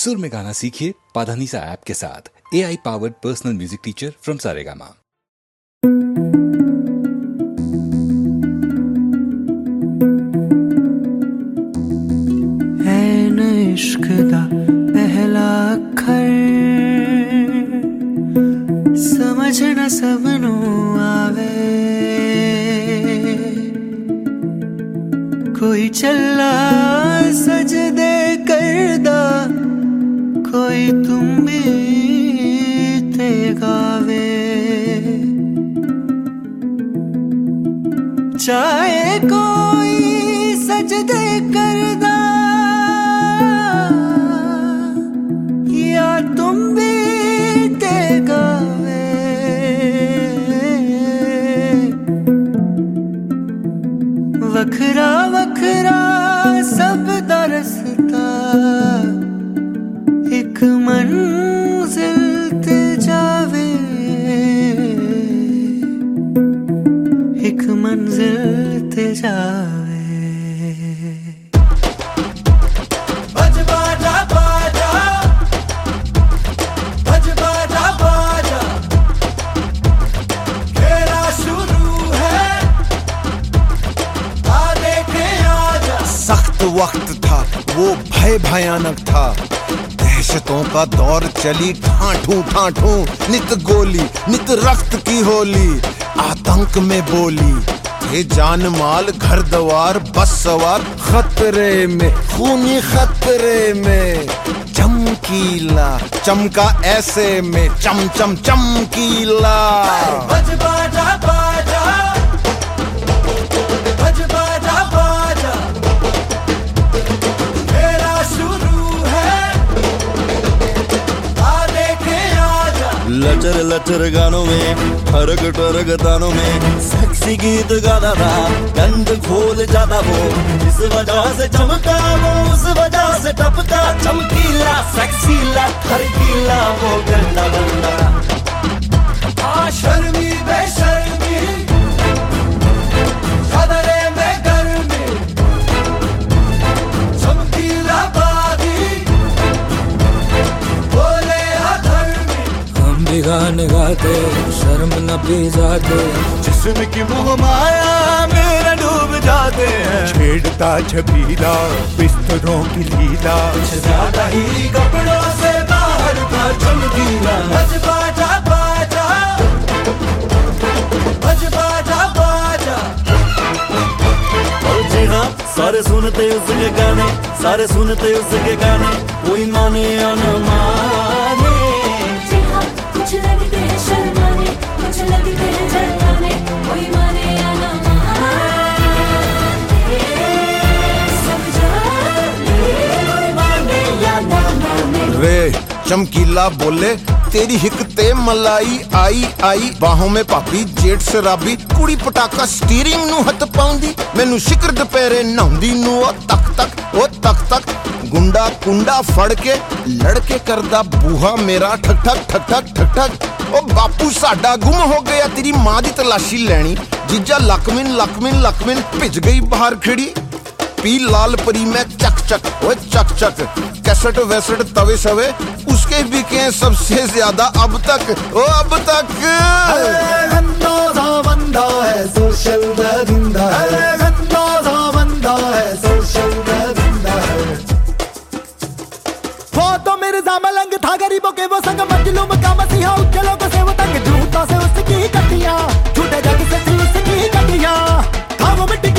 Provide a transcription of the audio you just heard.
सुर में गाना सीखिए पाधानीसा ऐप के साथ। AI powered personal music teacher from Saregama. इश्क दा पहला अखर समझ न सबनू आवे, कोई चला सजदे करदा, कोई तुम भी ते गावे। चाहे कोई सजदे करदा या तुम भी ते गावे, वखरा वखरा सब दा रस्ता एक मंजिल ते जावे, एक मंजिल ते जावे। सख्त वक्त था वो, भय भयानक था, दहशतों का दौर चली ठाठू ठाठू, नित गोली नित रक्त की होली, आतंक में बोली थे जान माल घर द्वार बस सवार, खतरे में खूनी खतरे में चमकीला चमका ऐसे में चम चम चमकीला। लचर लचर गानों में ठरक ठरक तानों में सेक्सी गीत गाता था, गंद खोल जाता वो, इस वजह से चमका वो, उस वजह से टपका, चमकीला सेक्सीला खरकीला वो गंदा गंदा। शर्मी बेशर्मी खतरे में गर्मी, चमकीला बागी बोले अधर्मी। हम भी गाने गाते शर्म न भी जाते, जिस्म की मोह माया मेरा डूब जाते हैं, छेड़ता छबीला बिस्तरों की लीला, ज्यादा ही कपड़ों से बाहर था चमकीला। बज बाजा बाजा बज बाजा बाजा। और जी हाँ, सारे सुनते उसके गाने, सारे सुनते उसके गाने, कोई माने या न माने। जी हाँ, कुछ लगते हैं शर्माने, कुछ लगते हैं जलाने, कोई माने या न माने, सब जाने, कोई माने या न माने। वे चमकीला बोले तेरी हिकते मलाई आई आई, बाहों में पापी जेठ शराबी, कुड़ी पटाका स्टीयरिंग नू हथ पाउंदी, मैनू शिकर दुपहरे नहाउंदी नू ओ तक तक ओ तक तक, गुंडा कुंडा फड़ के लड़के करदा बूहा मेरा ठक ठक ठक ठक ठक ठक। ओ बापू साडा गुम हो गया, तेरी मां दी तलाशी लैनी, जीजा लकमिन लकमिन लकमिन भिज गई बाहर खिड़ी, पी लाल परी में चक चक ओए चक चक, कैसेट वैसेट तवे शवे उसके बिके सबसे ज्यादा अब तक ओ अब तक। गंदा बंदा है सोशल दरिंदा है, गंदा बंदा है सोशल दरिंदा है। वो तो मिर्जा मलंग था गरीबों के वो संग, मजलूम का मसीहा उज्जलों को से वो तंग, झूठों से उसकी कटियां, झूठे जग से थी उसकी कटियां, था वो मिट्टी